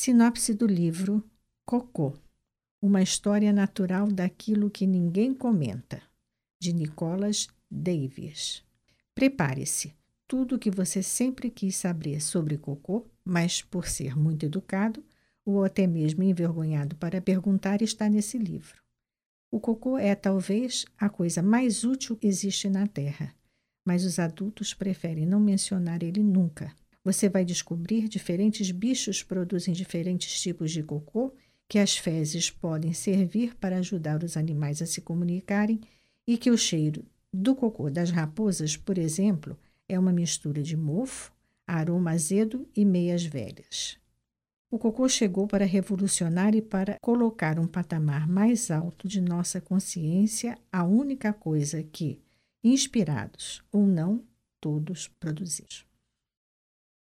Sinopse do livro Cocô, uma história natural daquilo que ninguém comenta, de Nicholas Davies. Prepare-se, tudo o que você sempre quis saber sobre cocô, mas por ser muito educado, ou até mesmo envergonhado para perguntar, está nesse livro. O cocô é talvez a coisa mais útil que existe na Terra, mas os adultos preferem não mencionar ele nunca. Você vai descobrir diferentes bichos produzem diferentes tipos de cocô, que as fezes podem servir para ajudar os animais a se comunicarem e que o cheiro do cocô das raposas, por exemplo, é uma mistura de mofo, aroma azedo e meias velhas. O cocô chegou para revolucionar e para colocar um patamar mais alto de nossa consciência a única coisa que, inspirados ou não, todos produzimos.